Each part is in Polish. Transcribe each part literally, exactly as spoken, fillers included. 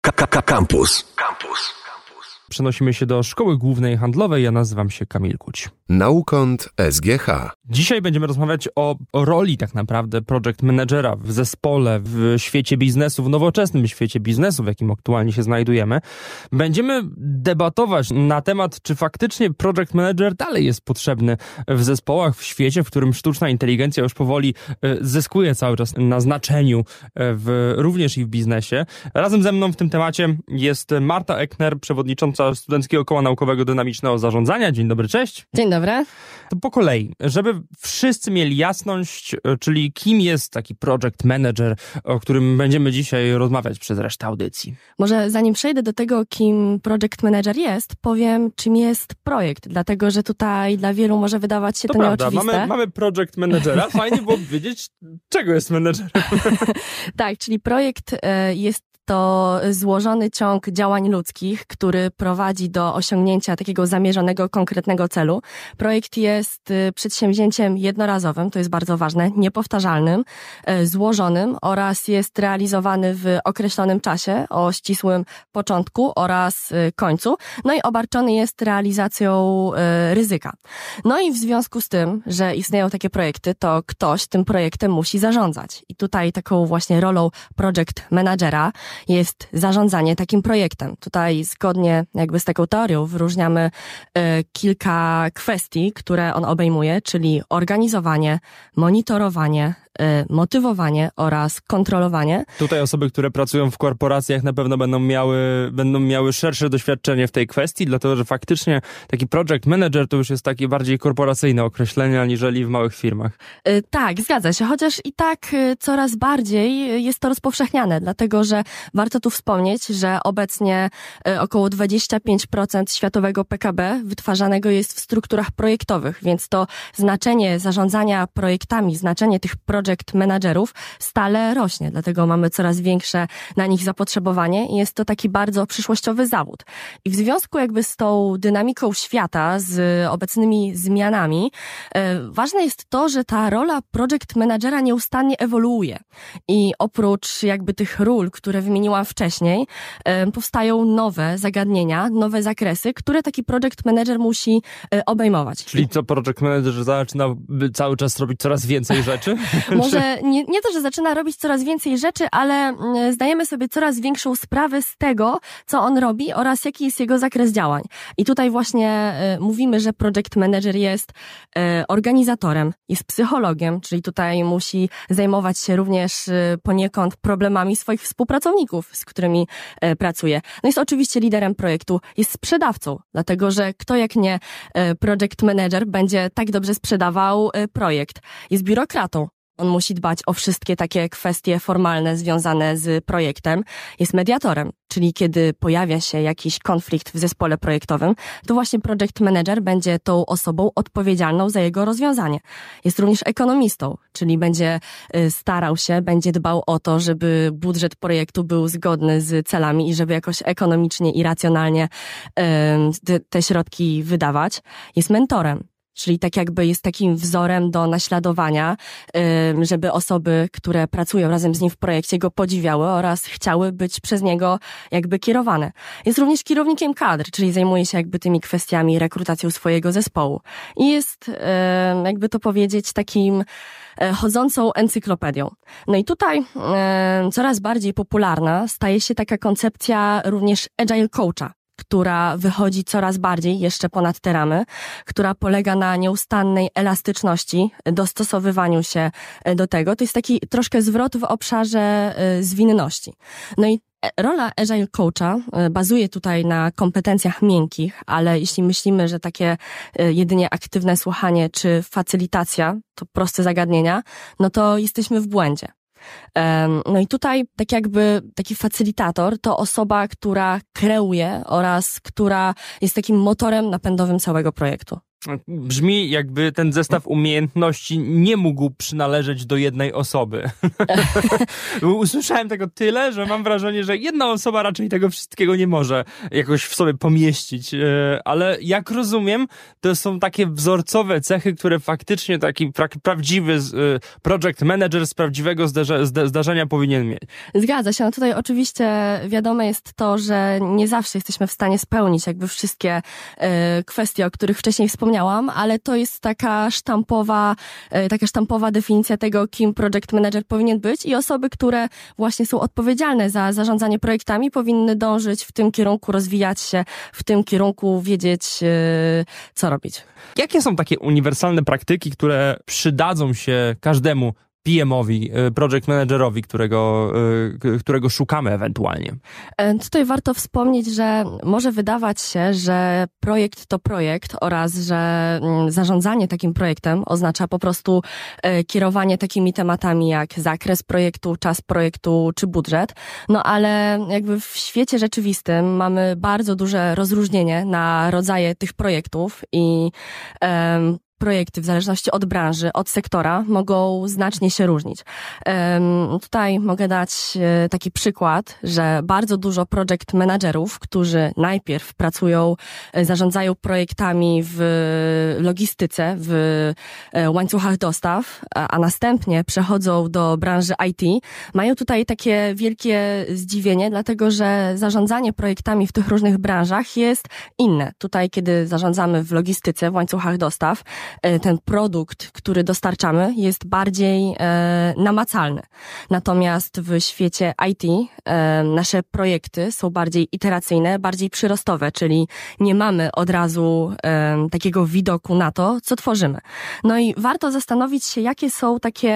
Campus. Campus. Przenosimy się do Szkoły Głównej Handlowej. Ja nazywam się Kamil Kuć. Naukąt S G H. Dzisiaj będziemy rozmawiać o, o roli tak naprawdę project managera w zespole, w świecie biznesu, w nowoczesnym świecie biznesu, w jakim aktualnie się znajdujemy. Będziemy debatować na temat, czy faktycznie project manager dalej jest potrzebny w zespołach, w świecie, w którym sztuczna inteligencja już powoli zyskuje cały czas na znaczeniu, w, również i w biznesie. Razem ze mną w tym temacie jest Marta Ekner, przewodnicząca Studenckiego Koła Naukowego Dynamicznego Zarządzania. Dzień dobry, cześć. Dzień dobry. To po kolei, żeby wszyscy mieli jasność, czyli kim jest taki project manager, o którym będziemy dzisiaj rozmawiać przez resztę audycji. Może zanim przejdę do tego, kim project manager jest, powiem, czym jest projekt, dlatego że tutaj dla wielu może wydawać się to, to prawda, nieoczywiste. Mamy, mamy project managera, fajnie byłoby wiedzieć, czego jest menedżerem. Tak, czyli projekt jest to złożony ciąg działań ludzkich, który prowadzi do osiągnięcia takiego zamierzonego, konkretnego celu. Projekt jest przedsięwzięciem jednorazowym, to jest bardzo ważne, niepowtarzalnym, złożonym oraz jest realizowany w określonym czasie o ścisłym początku oraz końcu. No i obarczony jest realizacją ryzyka. No i w związku z tym, że istnieją takie projekty, to ktoś tym projektem musi zarządzać. I tutaj taką właśnie rolą project managera jest zarządzanie takim projektem. Tutaj zgodnie jakby z taką teorią wyróżniamy y, kilka kwestii, które on obejmuje, czyli organizowanie, monitorowanie, y, motywowanie oraz kontrolowanie. Tutaj osoby, które pracują w korporacjach na pewno będą miały, będą miały szersze doświadczenie w tej kwestii, dlatego że faktycznie taki project manager to już jest takie bardziej korporacyjne określenie, aniżeli w małych firmach. Y, tak, zgadza się, chociaż i tak y, coraz bardziej jest to rozpowszechniane, dlatego że warto tu wspomnieć, że obecnie y, około dwadzieścia pięć procent światowego P K B wytwarzanego jest w strukturach projektowych, więc to znaczenie zarządzania projektami, znaczenie tych project managerów stale rośnie, dlatego mamy coraz większe na nich zapotrzebowanie i jest to taki bardzo przyszłościowy zawód. I w związku jakby z tą dynamiką świata, z obecnymi zmianami, y, ważne jest to, że ta rola project managera nieustannie ewoluuje i oprócz jakby tych ról, które wymieniłam wcześniej, y, powstają nowe zagadnienia, nowe zakresy, które taki project manager musi y, obejmować. Czyli co, project manager zaczyna cały czas robić coraz więcej rzeczy? Może nie, nie to, że zaczyna robić coraz więcej rzeczy, ale y, zdajemy sobie coraz większą sprawę z tego, co on robi oraz jaki jest jego zakres działań. I tutaj właśnie y, mówimy, że project manager jest y, organizatorem, jest psychologiem, czyli tutaj musi zajmować się również y, poniekąd problemami swoich współpracowników, z którymi e, pracuje. No jest oczywiście liderem projektu, jest sprzedawcą, dlatego że kto jak nie e, project manager będzie tak dobrze sprzedawał e, projekt. Jest biurokratą. On musi dbać o wszystkie takie kwestie formalne związane z projektem. Jest mediatorem, czyli kiedy pojawia się jakiś konflikt w zespole projektowym, to właśnie project manager będzie tą osobą odpowiedzialną za jego rozwiązanie. Jest również ekonomistą, czyli będzie starał się, będzie dbał o to, żeby budżet projektu był zgodny z celami i żeby jakoś ekonomicznie i racjonalnie te, te środki wydawać. Jest mentorem. Czyli tak jakby jest takim wzorem do naśladowania, żeby osoby, które pracują razem z nim w projekcie, go podziwiały oraz chciały być przez niego jakby kierowane. Jest również kierownikiem kadr, czyli zajmuje się jakby tymi kwestiami rekrutacją swojego zespołu. I jest, jakby to powiedzieć, takim chodzącą encyklopedią. No i tutaj coraz bardziej popularna staje się taka koncepcja również agile coacha, która wychodzi coraz bardziej jeszcze ponad te ramy, która polega na nieustannej elastyczności, dostosowywaniu się do tego. To jest taki troszkę zwrot w obszarze zwinności. No i rola agile coacha bazuje tutaj na kompetencjach miękkich, ale jeśli myślimy, że takie jedynie aktywne słuchanie czy facylitacja to proste zagadnienia, no to jesteśmy w błędzie. No i tutaj tak jakby taki facylitator to osoba, która kreuje oraz która jest takim motorem napędowym całego projektu. Brzmi, jakby ten zestaw umiejętności nie mógł przynależeć do jednej osoby. Usłyszałem tego tyle, że mam wrażenie, że jedna osoba raczej tego wszystkiego nie może jakoś w sobie pomieścić. Ale jak rozumiem, to są takie wzorcowe cechy, które faktycznie taki pra- prawdziwy project manager z prawdziwego zdarza- zdarzenia powinien mieć. Zgadza się. No tutaj oczywiście wiadome jest to, że nie zawsze jesteśmy w stanie spełnić jakby wszystkie e, kwestie, o których wcześniej wspomniałam, ale to jest taka sztampowa, taka sztampowa definicja tego, kim project manager powinien być i osoby, które właśnie są odpowiedzialne za zarządzanie projektami, powinny dążyć w tym kierunku, rozwijać się w tym kierunku, wiedzieć, co robić. Jakie są takie uniwersalne praktyki, które przydadzą się każdemu P M-owi, project managerowi, którego, którego szukamy ewentualnie? Tutaj warto wspomnieć, że może wydawać się, że projekt to projekt oraz, że zarządzanie takim projektem oznacza po prostu kierowanie takimi tematami jak zakres projektu, czas projektu czy budżet. No ale jakby w świecie rzeczywistym mamy bardzo duże rozróżnienie na rodzaje tych projektów i um, projekty w zależności od branży, od sektora mogą znacznie się różnić. Um, tutaj mogę dać e, taki przykład, że bardzo dużo project managerów, którzy najpierw pracują, e, zarządzają projektami w logistyce, w e, łańcuchach dostaw, a, a następnie przechodzą do branży I T, mają tutaj takie wielkie zdziwienie, dlatego że zarządzanie projektami w tych różnych branżach jest inne. Tutaj, kiedy zarządzamy w logistyce, w łańcuchach dostaw, ten produkt, który dostarczamy, jest bardziej e, namacalny. Natomiast w świecie I T e, nasze projekty są bardziej iteracyjne, bardziej przyrostowe, czyli nie mamy od razu e, takiego widoku na to, co tworzymy. No i warto zastanowić się, jakie są takie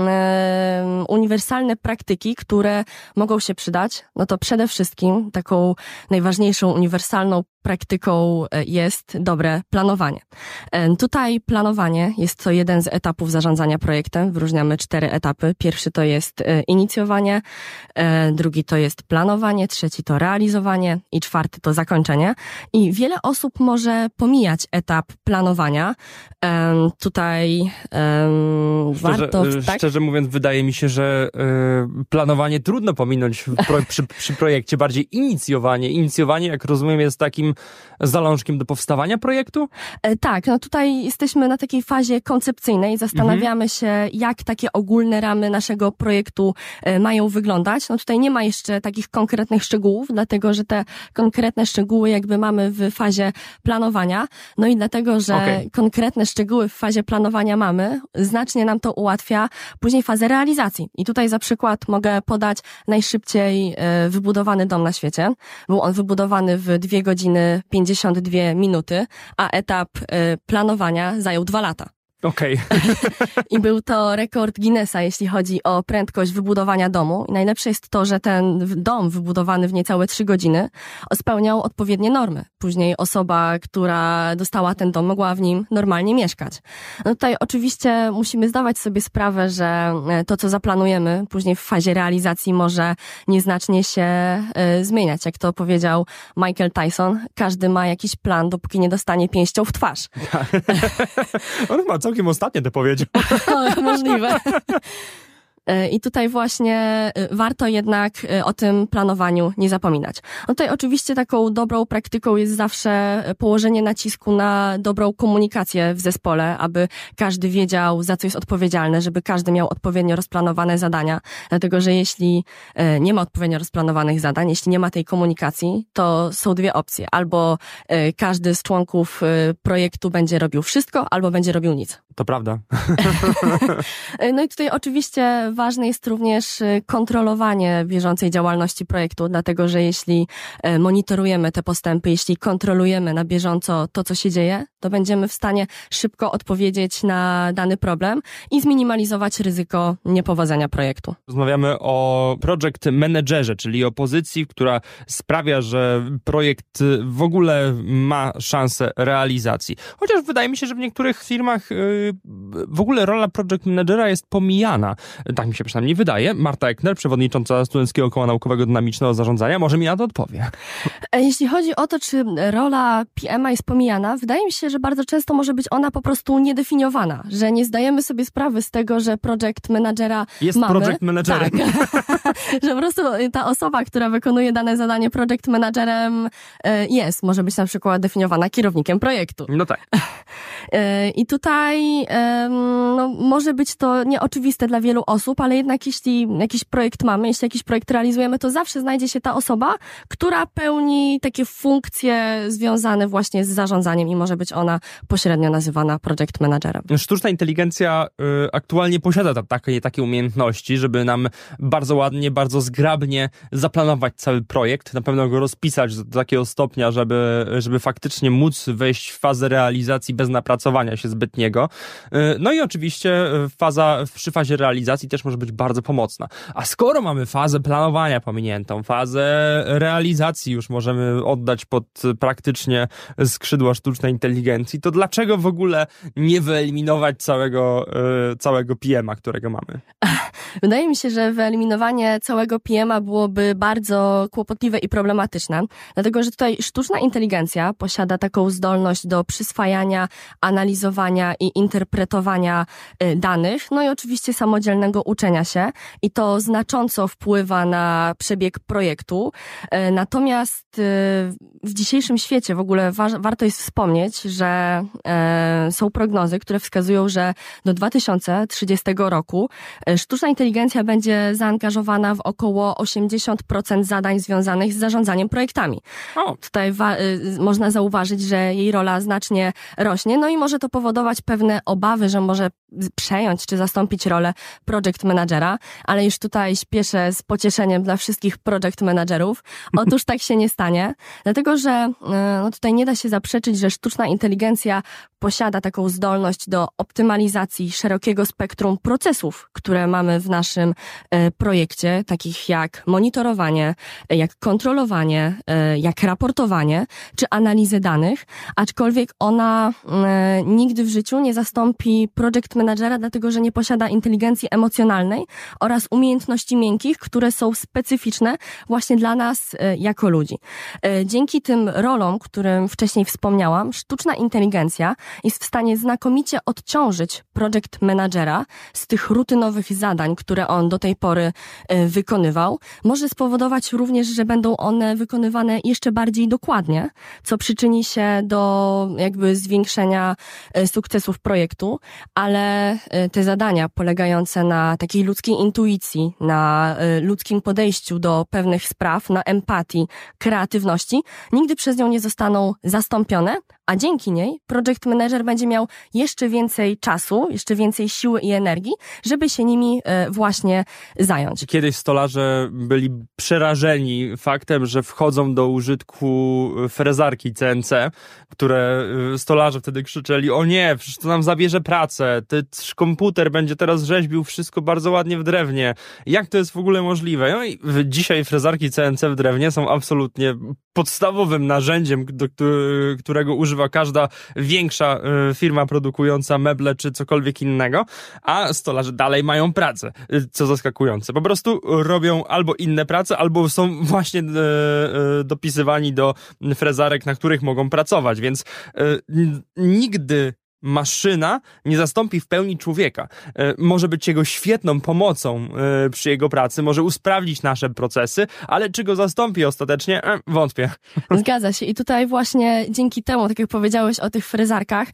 e, uniwersalne praktyki, które mogą się przydać. No to przede wszystkim taką najważniejszą uniwersalną praktyką jest dobre planowanie. Tutaj planowanie jest to jeden z etapów zarządzania projektem. Wyróżniamy cztery etapy. Pierwszy to jest inicjowanie, drugi to jest planowanie, trzeci to realizowanie i czwarty to zakończenie. I wiele osób może pomijać etap planowania. Tutaj szczerze, warto... Tak? Szczerze mówiąc, wydaje mi się, że planowanie trudno pominąć pro, przy, przy projekcie. Bardziej inicjowanie. Inicjowanie, jak rozumiem, jest takim zalążkiem do powstawania projektu? E, tak, no tutaj jesteśmy na takiej fazie koncepcyjnej, zastanawiamy mhm. się, jak takie ogólne ramy naszego projektu e, mają wyglądać. No tutaj nie ma jeszcze takich konkretnych szczegółów, dlatego że te konkretne szczegóły jakby mamy w fazie planowania. No i dlatego, że okay. konkretne szczegóły w fazie planowania mamy, znacznie nam to ułatwia później fazę realizacji. I tutaj za przykład mogę podać najszybciej e, wybudowany dom na świecie. Był on wybudowany w dwie godziny pięćdziesiąt dwie minuty, a etap y, planowania zajął dwa lata. Okej. Okay. I był to rekord Guinnessa, jeśli chodzi o prędkość wybudowania domu. I najlepsze jest to, że ten dom wybudowany w niecałe trzy godziny spełniał odpowiednie normy. Później osoba, która dostała ten dom, mogła w nim normalnie mieszkać. No tutaj oczywiście musimy zdawać sobie sprawę, że to, co zaplanujemy później w fazie realizacji, może nieznacznie się y, zmieniać. Jak to powiedział Michael Tyson, każdy ma jakiś plan, dopóki nie dostanie pięścią w twarz. On ma całkiem ostatnio to powiedział. O, możliwe. I tutaj właśnie warto jednak o tym planowaniu nie zapominać. No tutaj oczywiście taką dobrą praktyką jest zawsze położenie nacisku na dobrą komunikację w zespole, aby każdy wiedział, za co jest odpowiedzialny, żeby każdy miał odpowiednio rozplanowane zadania. Dlatego, że jeśli nie ma odpowiednio rozplanowanych zadań, jeśli nie ma tej komunikacji, to są dwie opcje. Albo każdy z członków projektu będzie robił wszystko, albo będzie robił nic. To prawda. No i tutaj oczywiście ważne jest również kontrolowanie bieżącej działalności projektu, dlatego że jeśli monitorujemy te postępy, jeśli kontrolujemy na bieżąco to, co się dzieje, to będziemy w stanie szybko odpowiedzieć na dany problem i zminimalizować ryzyko niepowodzenia projektu. Rozmawiamy o project managerze, czyli o pozycji, która sprawia, że projekt w ogóle ma szansę realizacji. Chociaż wydaje mi się, że w niektórych firmach w ogóle rola project managera jest pomijana. tak mi się przynajmniej wydaje. Marta Ekner, przewodnicząca Studenckiego Koła Naukowego Dynamicznego Zarządzania, może mi na to odpowie. Jeśli chodzi o to, czy rola P M a jest pomijana, wydaje mi się, że bardzo często może być ona po prostu niedefiniowana, że nie zdajemy sobie sprawy z tego, że project managera jest mamy. project managerem. Tak. Że po prostu ta osoba, która wykonuje dane zadanie project managerem jest, może być na przykład definiowana kierownikiem projektu. No tak. I tutaj no, może być to nieoczywiste dla wielu osób, ale jednak jeśli jakiś projekt mamy, jeśli jakiś projekt realizujemy, to zawsze znajdzie się ta osoba, która pełni takie funkcje związane właśnie z zarządzaniem i może być ona pośrednio nazywana project managerem. Sztuczna inteligencja y, aktualnie posiada ta, takie, takie umiejętności, żeby nam bardzo ładnie, bardzo zgrabnie zaplanować cały projekt, na pewno go rozpisać do takiego stopnia, żeby, żeby faktycznie móc wejść w fazę realizacji bez napracowania się zbytniego. Y, no i oczywiście faza, przy fazie realizacji też może być bardzo pomocna. A skoro mamy fazę planowania pominiętą, fazę realizacji już możemy oddać pod praktycznie skrzydła sztucznej inteligencji, to dlaczego w ogóle nie wyeliminować całego, yy, całego P M a, którego mamy? Wydaje mi się, że wyeliminowanie całego P M a byłoby bardzo kłopotliwe i problematyczne, dlatego że tutaj sztuczna inteligencja posiada taką zdolność do przyswajania, analizowania i interpretowania y, danych, no i oczywiście samodzielnego uczenia się i to znacząco wpływa na przebieg projektu. Y, natomiast y, w dzisiejszym świecie w ogóle wa- warto jest wspomnieć, że y, są prognozy, które wskazują, że do dwa tysiące trzydziestego roku y, sztuczna inteligencja będzie zaangażowana w około osiemdziesiąt procent zadań związanych z zarządzaniem projektami. O. Tutaj wa- y, można zauważyć, że jej rola znacznie rośnie, no i może to powodować pewne obawy, że może przejąć czy zastąpić rolę project managera, ale już tutaj śpieszę z pocieszeniem dla wszystkich project managerów. Otóż tak się nie stanie, dlatego że no tutaj nie da się zaprzeczyć, że sztuczna inteligencja posiada taką zdolność do optymalizacji szerokiego spektrum procesów, które mamy w naszym projekcie, takich jak monitorowanie, jak kontrolowanie, jak raportowanie, czy analizę danych, aczkolwiek ona nigdy w życiu nie zastąpi project managera, dlatego że nie posiada inteligencji emocjonalnej oraz umiejętności miękkich, które są specyficzne właśnie dla nas jako ludzi. Dzięki tym rolom, którym wcześniej wspomniałam, sztuczna inteligencja jest w stanie znakomicie odciążyć project managera z tych rutynowych zadań, które on do tej pory wykonywał. Może spowodować również, że będą one wykonywane jeszcze bardziej dokładnie, co przyczyni się do jakby zwiększenia sukcesów projektu, ale te zadania polegające na takiej ludzkiej intuicji, na ludzkim podejściu do pewnych spraw, na empatii, kreatywności, nigdy przez nią nie zostaną zastąpione, a dzięki niej project manager będzie miał jeszcze więcej czasu, jeszcze więcej siły i energii, żeby się nimi właśnie zająć. Kiedyś stolarze byli przerażeni faktem, że wchodzą do użytku frezarki C N C, które stolarze wtedy krzyczeli: o nie, przecież to nam zabierze pracę, ten komputer będzie teraz rzeźbił wszystko bardzo ładnie w drewnie. Jak to jest w ogóle możliwe? No i dzisiaj frezarki C N C w drewnie są absolutnie podstawowym narzędziem, do którego używa każda większa firma produkująca meble czy cokolwiek innego, a stolarze dalej mają pracę, co zaskakujące. Po prostu robią albo inne prace, albo są właśnie e, e, dopisywani do frezarek, na których mogą pracować, więc e, n- nigdy maszyna nie zastąpi w pełni człowieka. E, może być jego świetną pomocą e, przy jego pracy, może usprawnić nasze procesy, ale czy go zastąpi ostatecznie? E, wątpię. Zgadza się. I tutaj właśnie dzięki temu, tak jak powiedziałeś o tych frezarkach,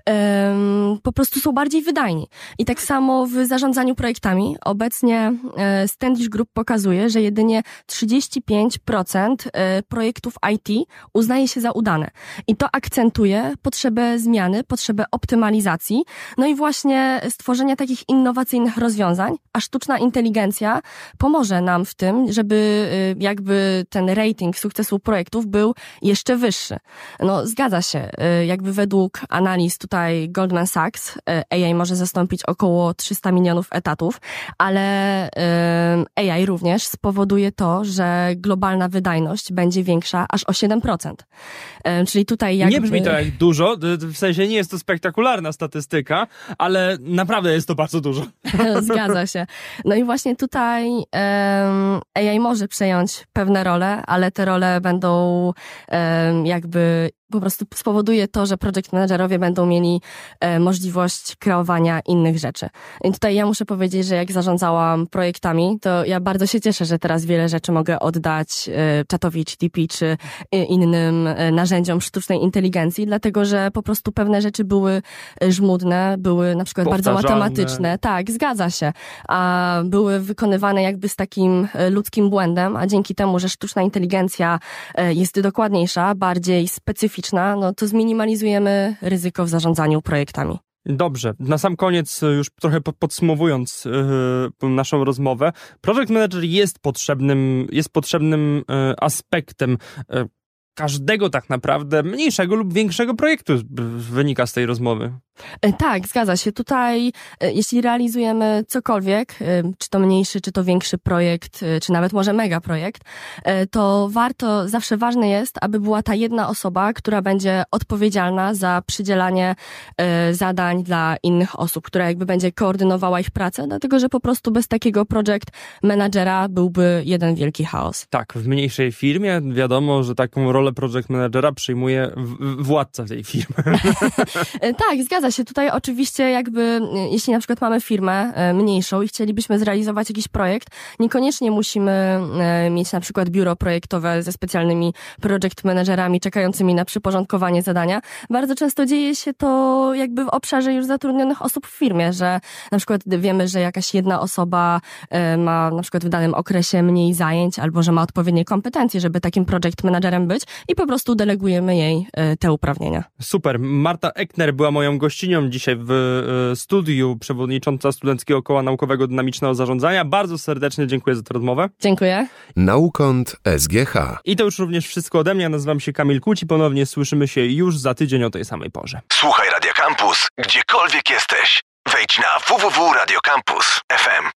ym, po prostu są bardziej wydajni. I tak samo w zarządzaniu projektami. Obecnie y, Standish Group pokazuje, że jedynie trzydzieści pięć procent y, projektów I T uznaje się za udane. I to akcentuje potrzebę zmiany, potrzebę optymalizacji, optymalizacji, no i właśnie stworzenia takich innowacyjnych rozwiązań, a sztuczna inteligencja pomoże nam w tym, żeby jakby ten rating sukcesu projektów był jeszcze wyższy. No zgadza się, jakby według analiz tutaj Goldman Sachs A I może zastąpić około trzysta milionów etatów, ale A I również spowoduje to, że globalna wydajność będzie większa aż o siedem procent. Czyli tutaj jakby... Nie brzmi to jak dużo, w sensie nie jest to spektakularne, spektakularna statystyka, ale naprawdę jest to bardzo dużo. Zgadza się. No i właśnie tutaj um, A I może przejąć pewne role, ale te role będą um, jakby po prostu spowoduje to, że project managerowie będą mieli e, możliwość kreowania innych rzeczy. I tutaj ja muszę powiedzieć, że jak zarządzałam projektami, to ja bardzo się cieszę, że teraz wiele rzeczy mogę oddać e, czatowi G T P czy e, innym e, narzędziom sztucznej inteligencji, dlatego że po prostu pewne rzeczy były żmudne, były na przykład bardzo matematyczne. Tak, zgadza się. A były wykonywane jakby z takim e, ludzkim błędem, a dzięki temu, że sztuczna inteligencja e, jest dokładniejsza, bardziej specyficzna, no to zminimalizujemy ryzyko w zarządzaniu projektami. Dobrze, na sam koniec, już trochę podsumowując yy, naszą rozmowę, project manager jest potrzebnym, jest potrzebnym yy, aspektem yy, każdego tak naprawdę mniejszego lub większego projektu, wynika z tej rozmowy. Tak, zgadza się. Tutaj, jeśli realizujemy cokolwiek, czy to mniejszy, czy to większy projekt, czy nawet może mega projekt, to warto, zawsze ważne jest, aby była ta jedna osoba, która będzie odpowiedzialna za przydzielanie zadań dla innych osób, która jakby będzie koordynowała ich pracę, dlatego że po prostu bez takiego project managera byłby jeden wielki chaos. Tak, w mniejszej firmie wiadomo, że taką rolę project managera przyjmuje władca tej firmy. Tak, zgadza się. Tutaj oczywiście jakby, jeśli na przykład mamy firmę mniejszą i chcielibyśmy zrealizować jakiś projekt, niekoniecznie musimy mieć na przykład biuro projektowe ze specjalnymi project managerami czekającymi na przyporządkowanie zadania. Bardzo często dzieje się to jakby w obszarze już zatrudnionych osób w firmie, że na przykład wiemy, że jakaś jedna osoba ma na przykład w danym okresie mniej zajęć albo że ma odpowiednie kompetencje, żeby takim project managerem być i po prostu delegujemy jej te uprawnienia. Super. Marta Ekner była moją gościnią dzisiaj w studiu, przewodnicząca Studenckiego Koła Naukowego Dynamicznego Zarządzania. Bardzo serdecznie dziękuję za tę rozmowę. Dziękuję. Naukąt S G H. I to już również wszystko ode mnie. Ja nazywam się Kamil Kuć i ponownie słyszymy się już za tydzień o tej samej porze. Słuchaj Radia Campus, gdziekolwiek jesteś. Wejdź na w w w kropka radio campus kropka f m.